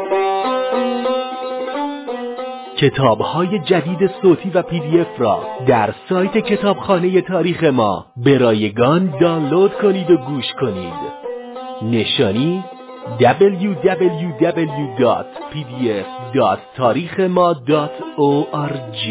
کتاب‌های جدید صوتی و PDF را در سایت کتابخانه تاریخ ما به رایگان دانلود کنید و گوش کنید. نشانی www.pdf.tarikhma.org.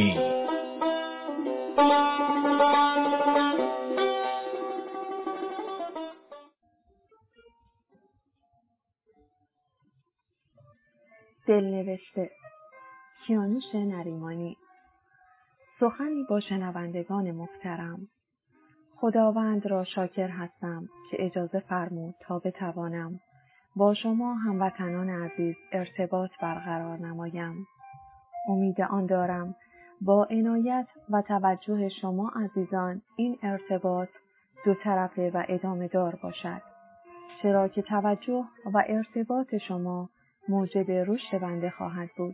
دلنوشته، کیانوش نریمانی. سخنی با شنوندگان محترم. خداوند را شاکر هستم که اجازه فرمود تا بتوانم با شما هموطنان عزیز ارتباط برقرار نمایم. امید آن دارم با عنایت و توجه شما عزیزان این ارتباط دو طرفه و ادامه دار باشد، چرا که توجه و ارتباط شما موجب رشد بنده خواهد بود.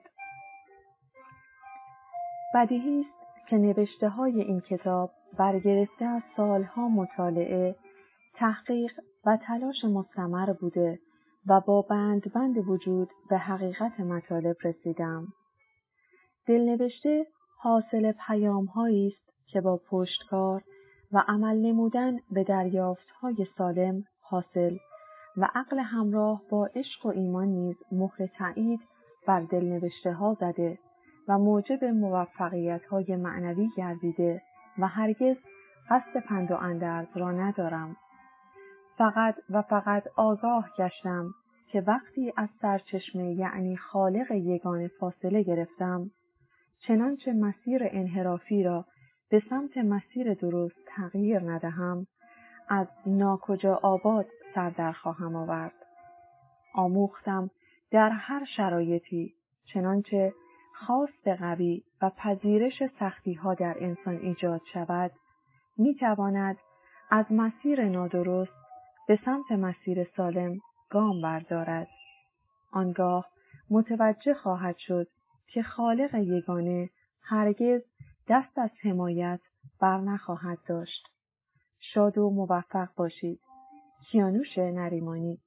بدیهی است که نوشته‌های این کتاب برگرفته از سالها مطالعه، تحقیق و تلاش مستمر بوده و با بند وجود به حقیقت مطالب رسیدم. دلنوشته حاصل پیام‌هایی است که با پشتکار و عمل نمودن به دریافت‌های سالم حاصل و عقل همراه با عشق و ایمان نیز مهر تایید بر دلنوشته‌ها زده و موجب موفقیت‌های معنوی گردیده و هرگز قصد پند و اندرز را ندارم. فقط آگاه گشتم که وقتی از سرچشمه یعنی خالق یگانه فاصله گرفتم، چنانچه مسیر انحرافی را به سمت مسیر درست تغییر ندهم، از ناکجا آباد سر در خواهم آورد. آموختم در هر شرایطی چنانچه خواست قوی و پذیرش سختی‌ها در انسان ایجاد شود، می‌تواند از مسیر نادرست به سمت مسیر سالم گام بردارد. آنگاه متوجه خواهد شد که خالق یگانه هرگز دست از حمایت بر نخواهد داشت. شاد و موفق باشید. کیانوش نریمانی.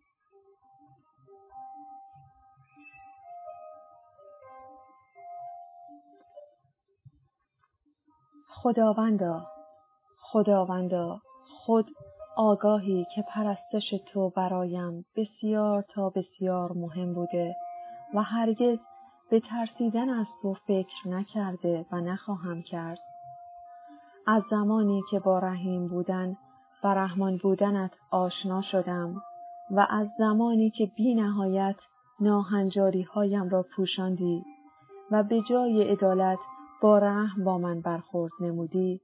خداوندا خود آگاهی که پرستش تو برایم بسیار تا بسیار مهم بوده و هرگز به ترسیدن از تو فکر نکرده و نخواهم کرد. از زمانی که با رحیم بودن و رحمان بودنت آشنا شدم و از زمانی که بی نهایت ناهنجاری هایم را پوشاندی و به جای عدالت با رحم با من برخورد نمودی،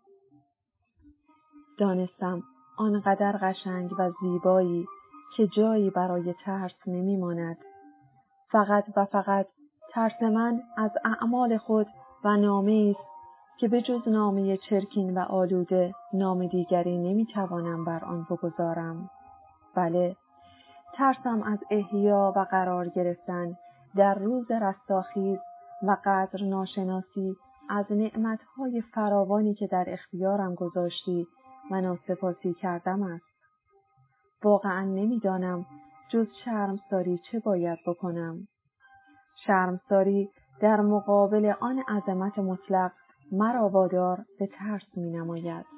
دانستم آنقدر قشنگ و زیبایی که جایی برای ترس نمی ماند. فقط ترس من از اعمال خود و نامه‌ای است که به جز نامه چرکین و آلوده نام دیگری نمی توانم بر آن بگذارم. بله، ترسم از احیا و قرار گرفتن در روز رستاخیز و قدر ناشناسی از نعمتهای فراوانی که در اختیارم گذاشتی و ناسپاسی کردم است. واقعا نمیدانم جز شرمساری چه باید بکنم. شرمساری در مقابل آن عظمت مطلق مرا وادار به ترس می نماید.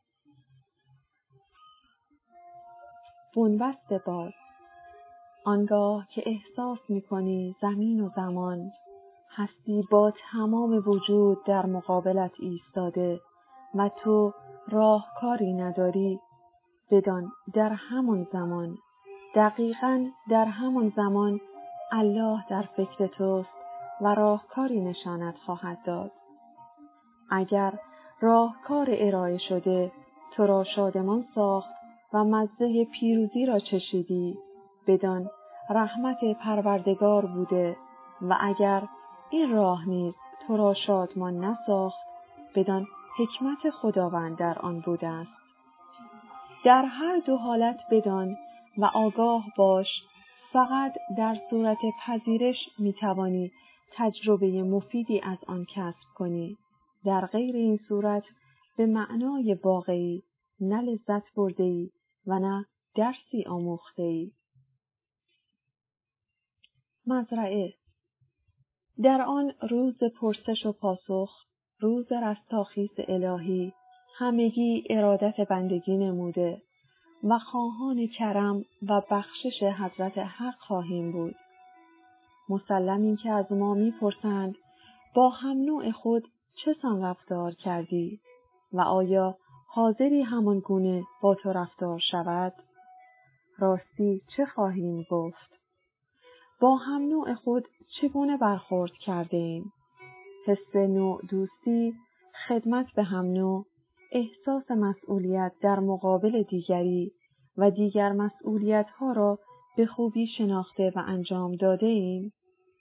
بنبست باز. آنگاه که احساس می کنی زمین و زمان، هستی با تمام وجود در مقابلت ایستاده و تو راهکاری نداری، بدان در همون زمان، دقیقاً در همون زمان، الله در فکر توست و راهکاری نشانت خواهد داد. اگر راهکار ارائه شده تو را شادمان ساخت و مزه پیروزی را چشیدی، بدان رحمت پروردگار بوده، و اگر این راه نیز تو را شادمان نساخت، بدان حکمت خداوند در آن بوده است. در هر دو حالت بدان و آگاه باش، فقط در صورت پذیرش میتوانی تجربه مفیدی از آن کسب کنی. در غیر این صورت به معنای واقعی نه لذت برده‌ای و نه درسی آموخته‌ای. مزرعه. در آن روز پرسش و پاسخ، روز رستاخیز الهی، همگی ارادت بندگی نموده و خواهان کرم و بخشش حضرت حق خواهیم بود. مسلم این که از ما می‌پرسند با هم نوع خود چه سان رفتار کردی و آیا حاضری همان گونه با تو رفتار شود؟ راستی چه خواهیم گفت؟ با هم نوع خود چگونه برخورد کرده ایم؟ حس نوع دوستی، خدمت به هم نوع، احساس مسئولیت در مقابل دیگری و دیگر مسئولیت‌ها را به خوبی شناخته و انجام داده ایم؟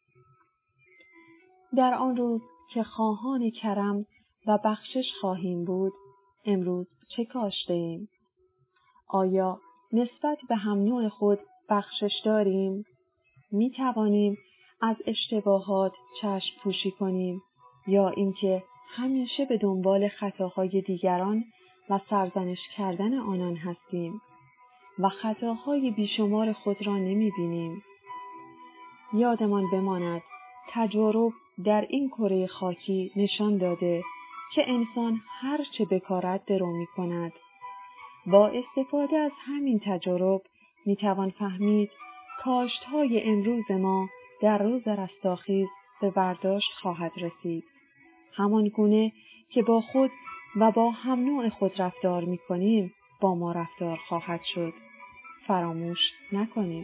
در آن روز که خواهان کرم و بخشش خواهیم بود، امروز چه کاشته ایم؟ آیا نسبت به هم نوع خود بخشش داریم؟ می توانیم از اشتباهات چشم پوشی کنیم یا اینکه همیشه به دنبال خطاهای دیگران و سرزنش کردن آنان هستیم و خطاهای بیشمار خود را نمی بینیم؟ یادمان بماند تجارب در این کره خاکی نشان داده که انسان هر چه بکارد درو می کند. با استفاده از همین تجارب می توان فهمید کاشت‌های امروز ما در روز رستاخیز به برداشت خواهد رسید. همان گونه که با خود و با هم نوع خود رفتار می کنیم با ما رفتار خواهد شد. فراموش نکنیم.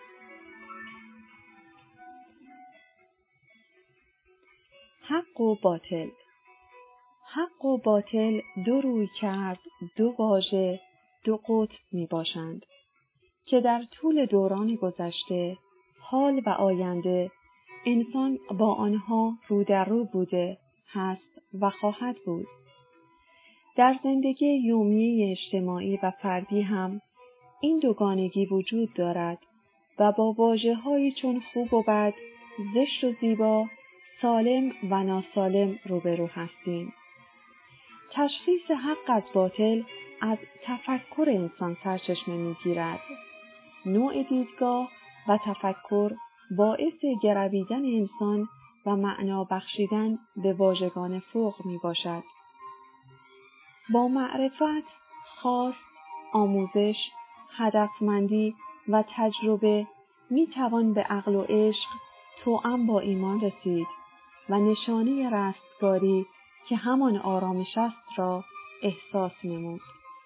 حق و باطل. حق و باطل دو روی کرد، دو واژه، دو قطب می باشند که در طول دوران گذشته، حال و آینده انسان با آنها رو در رو بوده، هست و خواهد بود. در زندگی یومیه اجتماعی و فردی هم این دوگانگی وجود دارد و با واژه‌هایی چون خوب و بد، زشت و زیبا، سالم و ناسالم روبرو هستیم. تشخیص حق از باطل از تفکر انسان سرچشمه می‌گیرد. نوع دیدگاه و تفکر باعث گرویدن انسان و معنا بخشیدن به واژگان فوق میباشد. با معرفت، خواست، آموزش، هدفمندی و تجربه میتوان به عقل و عشق توأم با ایمان رسید و نشانه رستگاری که همان آرامش است را احساس نمود.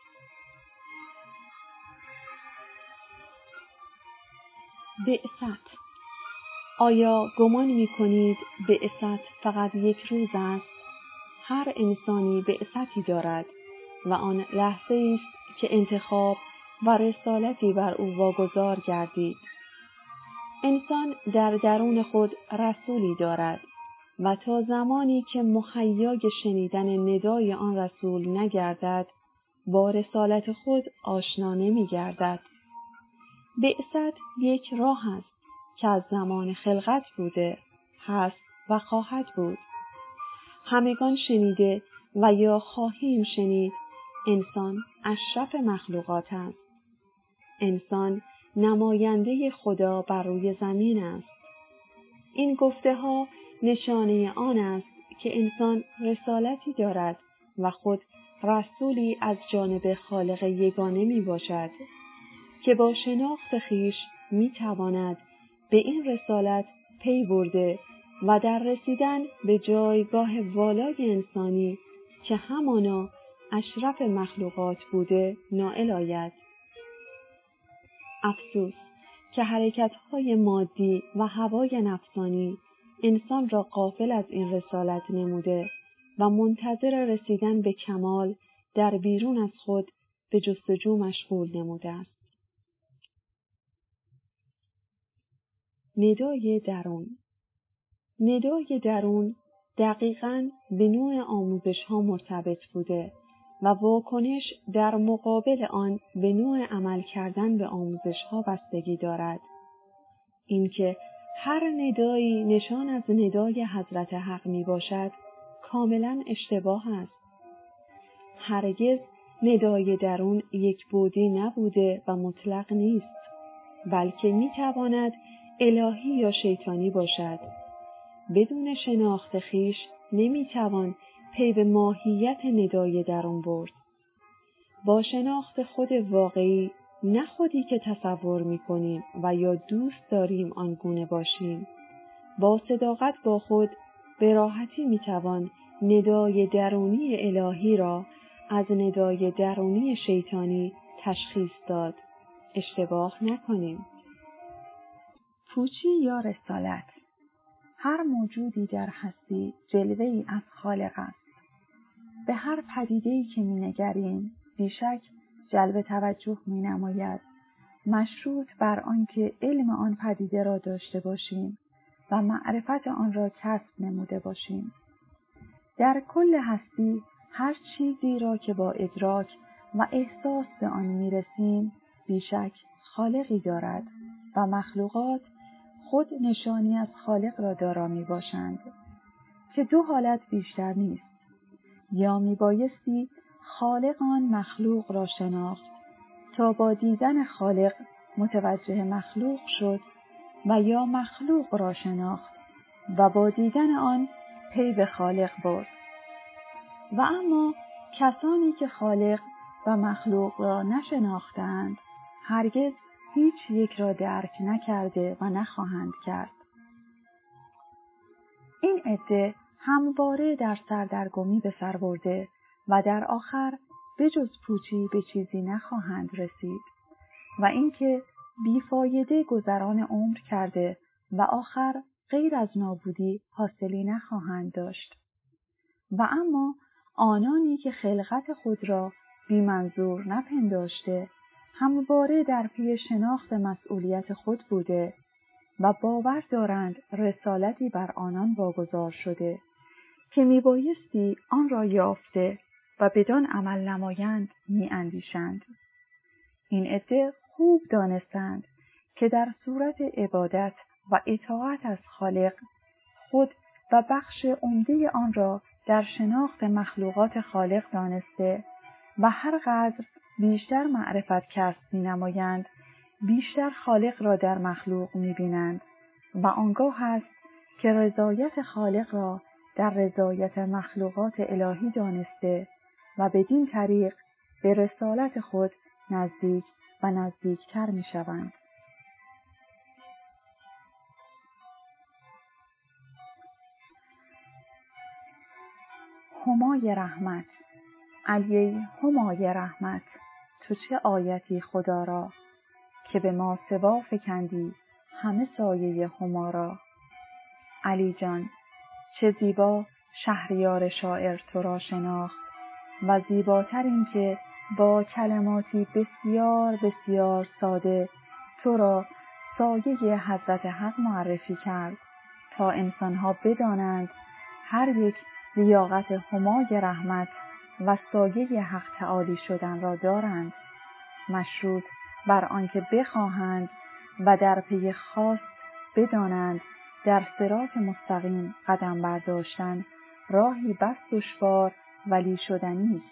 بعثت. آیا گمان می‌کنید بعثت فقط یک روز است؟ هر انسانی بعثتی دارد و آن لحظه است که انتخاب و رسالتی بر او واگذار گردید. انسان در درون خود رسولی دارد و تا زمانی که مهیای شنیدن ندای آن رسول نگردد، با رسالت خود آشنا نمی‌گردد. بعثت یک راه است که از زمان خلقت بوده، هست و خواهد بود. همگان شنیده و یا خواهیم شنید انسان اشرف مخلوقات است. انسان نماینده خدا بر روی زمین است. این گفته ها نشانه آن است که انسان رسالتی دارد و خود رسولی از جانب خالق یگانه می باشد که با شناخت خویش می تواند به این رسالت پی برده و در رسیدن به جایگاه والای انسانی که همانا اشرف مخلوقات بوده نائل آید. افسوس که حرکت‌های مادی و هوای نفسانی انسان را غافل از این رسالت نموده و منتظر رسیدن به کمال در بیرون از خود به جستجو مشغول نموده است. ندای درون. ندای درون دقیقاً به نوع آموزش‌ها مرتبط بوده و واکنش در مقابل آن به نوع عمل کردن به آموزش‌ها بستگی دارد. اینکه هر ندایی نشان از ندای حضرت حق می باشد کاملاً اشتباه است. هرگز ندای درون یک بودی نبوده و مطلق نیست، بلکه می تواند الهی یا شیطانی باشد. بدون شناخت خویش نمیتوان پی به ماهیت ندای درون برد. با شناخت خود واقعی، نه خودی که تصور میکنیم و یا دوست داریم آنگونه باشیم، با صداقت با خود به راحتی میتوان ندای درونی الهی را از ندای درونی شیطانی تشخیص داد. اشتباه نکنیم. پوچی یا رسالت. هر موجودی در هستی جلوه‌ای از خالق است. به هر پدیده‌ای که می‌نگریم بیشک جلب توجه می‌نماید، مشروط بر آنکه علم آن پدیده را داشته باشیم و معرفت آن را کسب نموده باشیم. در کل هستی هر چیزی را که با ادراک و احساس به آن می‌رسیم بیشک خالقی دارد و مخلوقات خود نشانی از خالق را دارا می‌باشند که دو حالت بیشتر نیست. یا میبایستی خالق آن مخلوق را شناخت تا با دیدن خالق متوجه مخلوق شد، و یا مخلوق را شناخت و با دیدن آن پی به خالق برد. و اما کسانی که خالق و مخلوق را نشناختند هرگز هیچ یک را درک نکرده و نخواهند کرد. این عده همواره در سردرگمی به سر برده و در آخر بجز پوچی به چیزی نخواهند رسید و اینکه بیفایده گذران عمر کرده و آخر غیر از نابودی حاصلی نخواهند داشت. و اما آنانی که خلقت خود را بی منظور نپنداشته همواره در پی شناخت مسئولیت خود بوده و باور دارند رسالتی بر آنان واگذار شده که میبایستی آن را یافته و بدان عمل نمایند میاندیشند. این عده خوب دانستند که در صورت عبادت و اطاعت از خالق خود و بخش عمده آن را در شناخت مخلوقات خالق دانسته و هر قدر بیشتر معرفت کسب می‌نمایند، بیشتر خالق را در مخلوق می‌بینند و آنگاه است که رضایت خالق را در رضایت مخلوقات الهی دانسته و بدین طریق به رسالت خود نزدیک و نزدیکتر می‌شوند. همای رحمت. علیه همای رحمت، تو چه آیتی خدا را که به ما سوا فکندی همه سایه هما را. علی جان چه زیبا شهریار شاعر تو را شناخت و زیباتر این که با کلماتی بسیار بسیار ساده تو را سایه حضرت حق معرفی کرد تا انسانها بدانند هر یک لیاقت همای رحمت و سایه حق تعالی شدن را دارند، مشروط بر آنکه بخواهند و در پی خواست بدانند در صراط مستقیم قدم برداشتن راهی بس دشوار ولی شدنی است.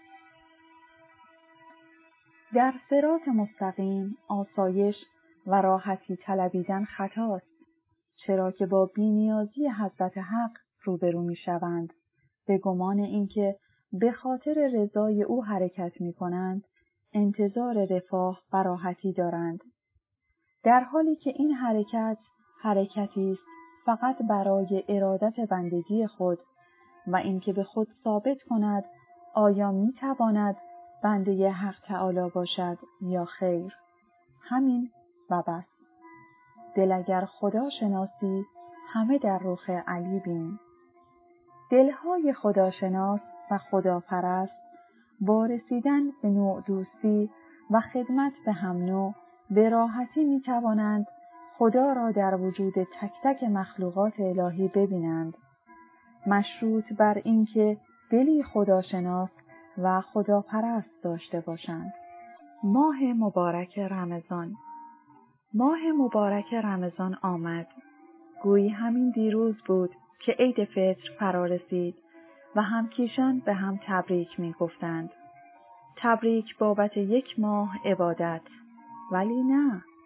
در صراط مستقیم آسایش و راحتی طلبیدن خطاست، چرا که با بی‌نیازی حضرت حق روبرو می‌شوند به گمان اینکه به خاطر رضای او حرکت می‌کنند، انتظار رفاه و راحتی دارند، در حالی که این حرکتی است فقط برای ارادت بندگی خود و اینکه به خود ثابت کند آیا می‌تواند بنده حق تعالی باشد یا خیر. همین و بس. دل اگر خدا شناسی همه در رخ علی بین. دلهای خداشناس و خداپرست با رسیدن به نوع دوستی و خدمت به هم نوع به راحتی می توانند خدا را در وجود تک تک مخلوقات الهی ببینند، مشروط بر اینکه دلی خداشناس و خداپرست داشته باشند. ماه مبارک رمضان. ماه مبارک رمضان آمد. گویی همین دیروز بود که عید فطر فرا رسید و همکیشان به هم تبریک می گفتند. تبریک بابت 1 ماه عبادت. ولی نه،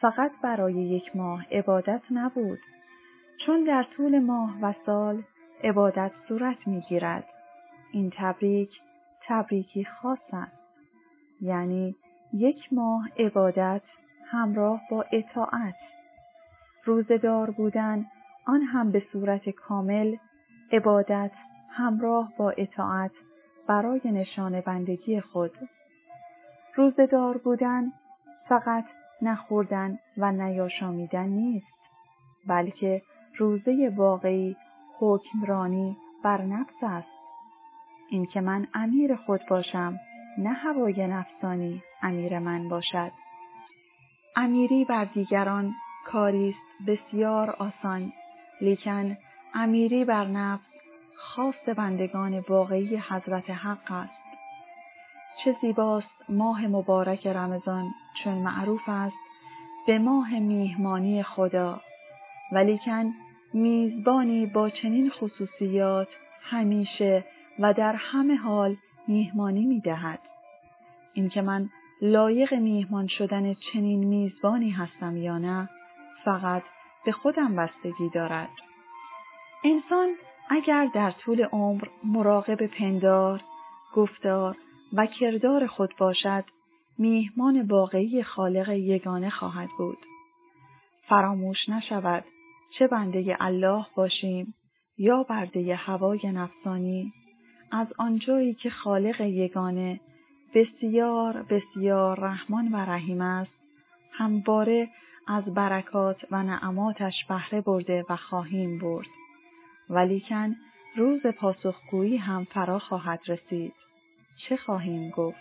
فقط برای 1 ماه عبادت نبود، چون در طول ماه و سال عبادت صورت می‌گیرد. این تبریکی خاص است، یعنی 1 ماه عبادت همراه با اطاعت. روزه‌دار بودن، آن هم به صورت کامل، عبادت همراه با اطاعت برای نشان بندگی خود. روزه‌دار بودن فقط نخوردن و نیاشامیدن نیست، بلکه روزه واقعی حکمرانی بر نفس است. این که من امیر خود باشم، نه هوای نفسانی امیر من باشد. امیری بر دیگران کاریست بسیار آسان، لیکن امیری بر نفس خاص بندگان واقعی حضرت حق است. چه زیباست ماه مبارک رمضان، چون معروف است به ماه میهمانی خدا، ولیکن میزبانی با چنین خصوصیات همیشه و در همه حال میهمانی می‌دهد. این که من لایق میهمان شدن چنین میزبانی هستم یا نه، فقط به خودم بستگی دارد. انسان اگر در طول عمر مراقب پندار، گفتار و کردار خود باشد، میهمان واقعی خالق یگانه خواهد بود. فراموش نشود چه بنده الله باشیم یا برده هوای نفسانی، از آنجایی که خالق یگانه بسیار بسیار رحمان و رحیم است، همواره از برکات و نعماتش بهره برده و خواهیم برد. ولیکن روز پاسخگویی هم فرا خواهد رسید. چه خواهیم گفت؟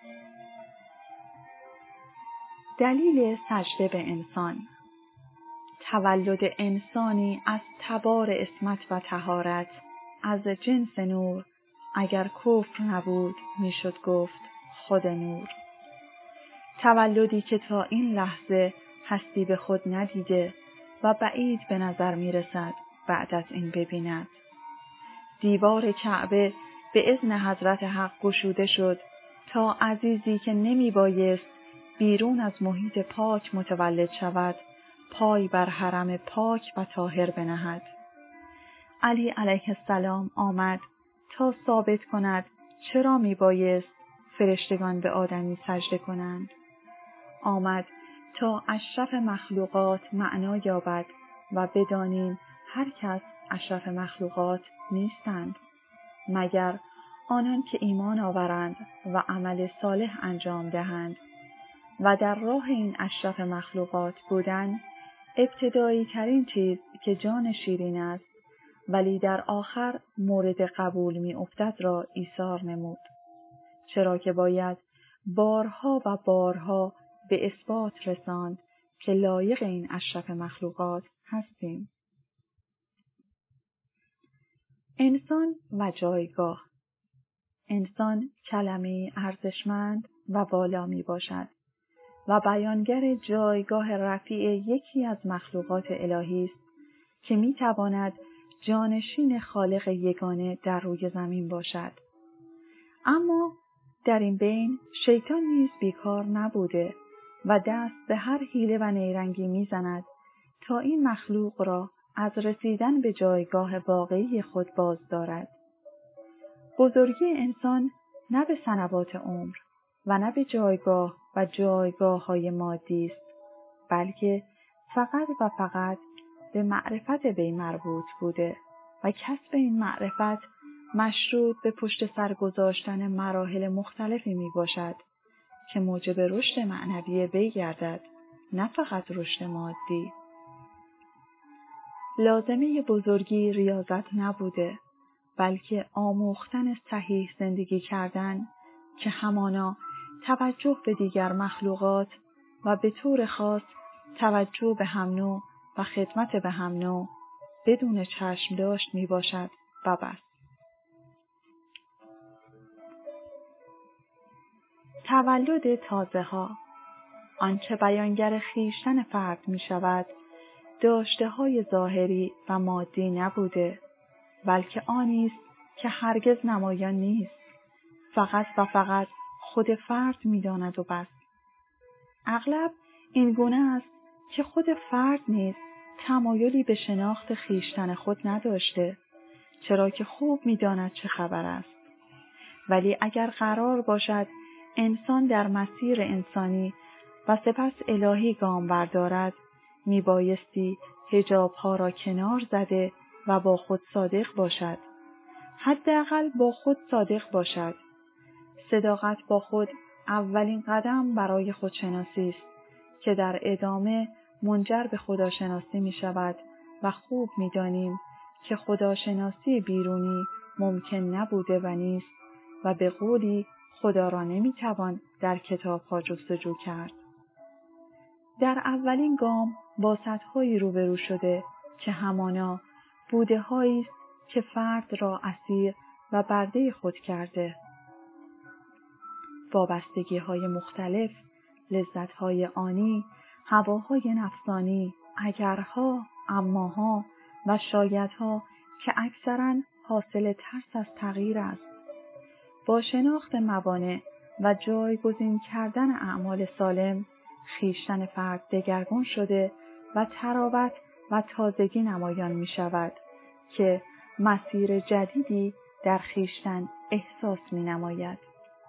دلیل سجده به انسان. تولد انسانی از تبار عصمت و طهارت، از جنس نور، اگر کفر نبود میشد گفت خود نور. تولدی که تا این لحظه هستی به خود ندیده و بعید به نظر میرسد بعد از این ببیند. دیوار کعبه به اذن حضرت حق گشوده شد تا عزیزی که نمی بایست بیرون از محیط پاک متولد شود، پای بر حرم پاک و طاهر بنهد. علی علیه السلام آمد تا ثابت کند چرا می بایست فرشتگان به آدمی سجده کنند. آمد تا اشرف مخلوقات معنا یابد و بدانیم هر کس اشرف مخلوقات نیستند، مگر آنان که ایمان آورند و عمل صالح انجام دهند و در راه این اشرف مخلوقات بودن. ابتدایی ترین چیز که جان شیرین است ولی در آخر مورد قبول می افتد را ایثار نمود، چرا که باید بارها و بارها به اثبات رساند که لایق این اشرف مخلوقات هستیم. انسان و جایگاه. انسان کلمه ارزشمند و والا می باشد و بیانگر جایگاه رفیع یکی از مخلوقات الهی است که می تواند جانشین خالق یگانه در روی زمین باشد. اما در این بین شیطان نیز بیکار نبوده و دست به هر حیله و نیرنگی می زند تا این مخلوق را از رسیدن به جایگاه واقعی خود باز دارد. بزرگی انسان نه به سنوات عمر و نه به جایگاه و جایگاه‌های مادی است، بلکه فقط و فقط به معرفت وی مربوط بوده و کسب این معرفت مشروط به پشت سر گذاشتن مراحل مختلفی می باشد که موجب رشد معنوی وی گردد، نه فقط رشد مادی. لازمه بزرگی ریاضت نبوده، بلکه آموختن صحیح زندگی کردن که همانا توجه به دیگر مخلوقات و به طور خاص توجه به هم نوع و خدمت به هم نوع بدون چشم داشت می باشد و بس. تولد تازه ها. آنچه بیانگر خویشتن فرد می شود داشته های ظاهری و مادی نبوده، بلکه آنی است که هرگز نمایان نیست، فقط و فقط خود فرد می داند و بس. اغلب این گونه است که خود فرد نیز تمایلی به شناخت خویشتن خود نداشته، چرا که خوب می‌داند چه خبر است. ولی اگر قرار باشد انسان در مسیر انسانی و سپس الهی گام بردارد، میبایستی حجاب‌ها را کنار زده و با خود صادق باشد. حداقل با خود صادق باشد. صداقت با خود اولین قدم برای خودشناسی است که در ادامه منجر به خداشناسی می شود و خوب می دانیم که خداشناسی بیرونی ممکن نبوده و نیست و به قولی خدا را نمی توان در کتاب‌ها جستجو کرد. در اولین گام با سطح‌هایی روبرو شده که همانا بوده‌هایی است که فرد را اسیر و برده خود کرده. وابستگی‌های مختلف، لذت‌های آنی، هواهای نفسانی، اگرها، اماها و شایدها که اکثراً حاصل ترس از تغییر است. با شناخت موانع و جایگزین کردن اعمال سالم، خویشتن فرد دگرگون شده و تراوت و تازگی نمایان می شود که مسیر جدیدی در خویشتن احساس می نماید.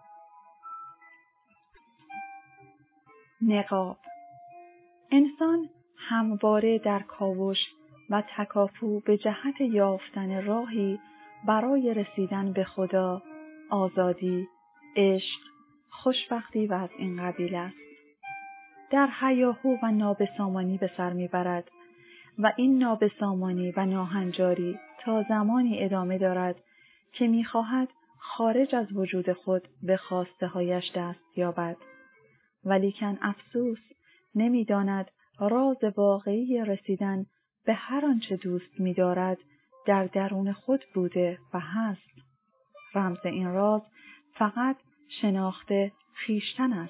نقاب. انسان همواره در کاوش و تکاپو به جهت یافتن راهی برای رسیدن به خدا، آزادی، عشق، خوشبختی و از این قبیل است. در هیاهو و نابسامانی به سر میبرد و این نابسامانی و ناهنجاری تا زمانی ادامه دارد که میخواهد خارج از وجود خود به خواسته هایش دست یابد. ولیکن افسوس نمیداند راز واقعی رسیدن به هر آنچه دوست می‌دارد در درون خود بوده و هست. رمز این راز فقط شناخت خویشتن است.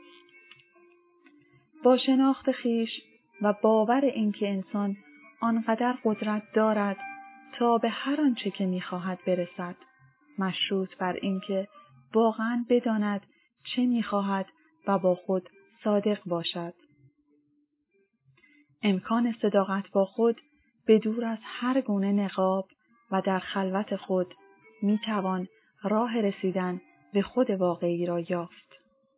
با شناخت خویش و باور اینکه انسان آنقدر قدرت دارد تا به هر آنچه که می‌خواهد برسد، مشروط بر اینکه واقعاً بداند چه می‌خواهد و با خود صادق باشد. امکان صداقت با خود به دور از هر گونه نقاب و در خلوت خود میتوان راه رسیدن به خود واقعی را یافت.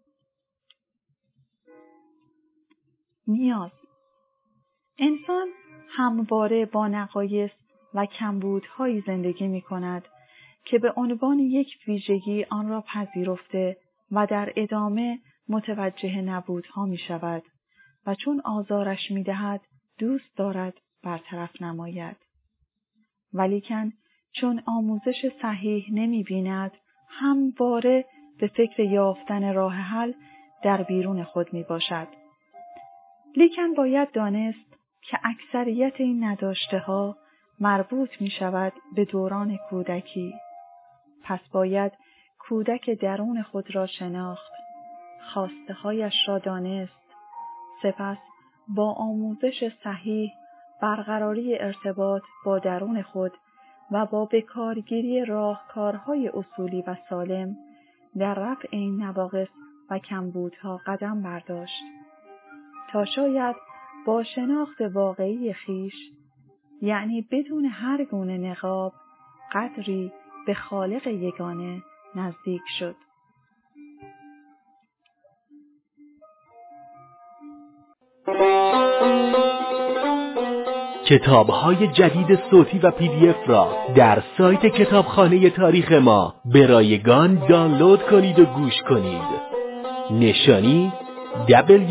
نیاز. انسان همواره با نقایص و کمبودهایی زندگی می کند که به عنوان یک ویژگی آن را پذیرفته و در ادامه متوجه نبودها می شود و چون آزارش می دهد دوست دارد برطرف نماید. ولیکن چون آموزش صحیح نمی بیند همواره به فکر یافتن راه حل در بیرون خود می باشد. لیکن باید دانست که اکثریت این نداشته ها مربوط می شود به دوران کودکی. پس باید کودک درون خود را شناخت، خواسته هایش را دانست، سپس با آموزش صحیح برقراری ارتباط با درون خود و با بکارگیری راهکارهای اصولی و سالم در رفع این نواقص و کمبودها قدم برداشت تا شاید با شناخت واقعی خویش، یعنی بدون هر گونه نقاب، قدری به خالق یگانه نزدیک شد. کتاب‌های جدید صوتی و PDF را در سایت کتابخانه تاریخ ما به رایگان دانلود کنید و گوش کنید. نشانی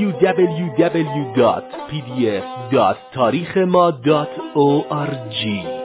www.pdf.tarikhema.org